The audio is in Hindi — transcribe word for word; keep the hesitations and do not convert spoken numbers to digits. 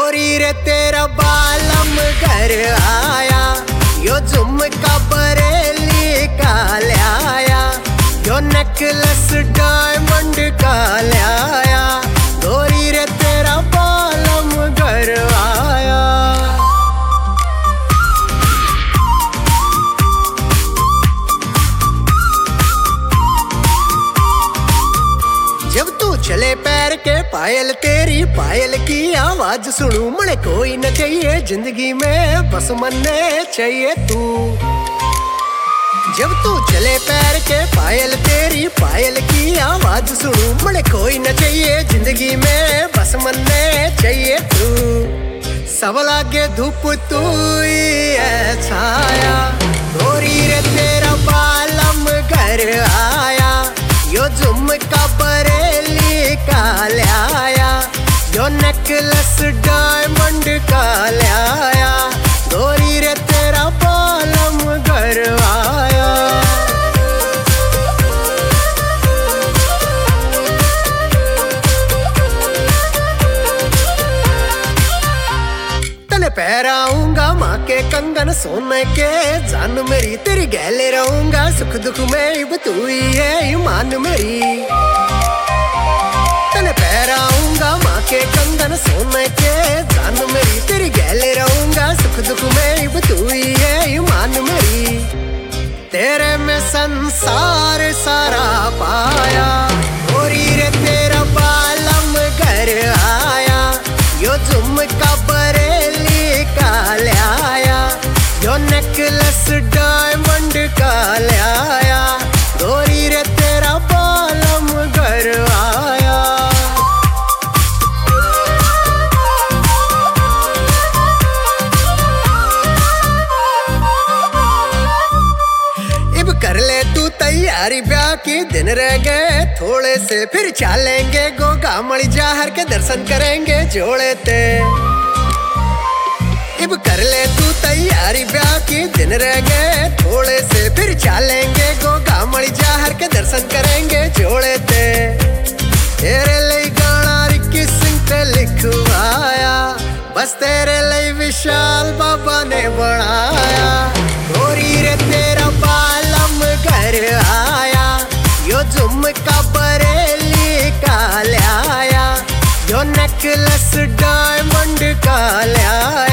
गोरी रे तेरा बालम घर आया, यो झुमका बरेली का लाया, यो नेकलेस डायमंड का लाया। गोरी रे तेरा बालम घर आया। जब तू चले पैर के पायल, तेरी पायल की आवाज सुनूं, मने कोई न चाहिए जिंदगी में, बस मन्ने चाहिए तू। जब तू चले पैर के पायल, तेरी पायल की आवाज सुनूं, मने कोई न चाहिए जिंदगी में, बस मन्ने चाहिए तू। सब लागे धूप तू ही है छाया, गोरी रे तेरा बालम घर आया, यो झुमका बरेली का लाया, यो नेकलेस डायमंड का लाया। गोरी रे तेरा बालम घर आया। तने पहराऊंगा माँ के कंगन सोने के, जान मेरी तेरी गहले रहूंगा, सुख दुख में अब तू ही है ईमान मेरी। तने पहराऊंगा माँ के कंगन सोने के, जान मेरी तेरी गहले रहूंगा, सुख दुख में अब तू ही है ईमान मेरी। तेरे में संसार सारा पाया, गोरी रे तेरा बालम घर आया, यो झुमका बरेली का लाया, यो नेकलेस डायमंड का लाया। गोरी रे तेरा बालम घर आया। इब कर ले तू तैयारी, ब्याह की दिन रह गए थोड़े से, फिर चलेंगे गोगा मणि जाहर के दर्शन करेंगे जोड़े ते। इब कर ले तू तैयारी, ब्याह की दिन रह गए थोड़े से, फिर चलेंगे गोगा मणि जाहर के दर्शन करेंगे जोड़े ते। तेरे लिए गाना रिक्की सिंह ते लिखवाया, बस तेरे लिए विशाल बाबा ने बनाया। गोरी रे तेरा बालम घर आया, यो झुमका बरेली का लाया, यो नेकलेस डायमंड का लाया।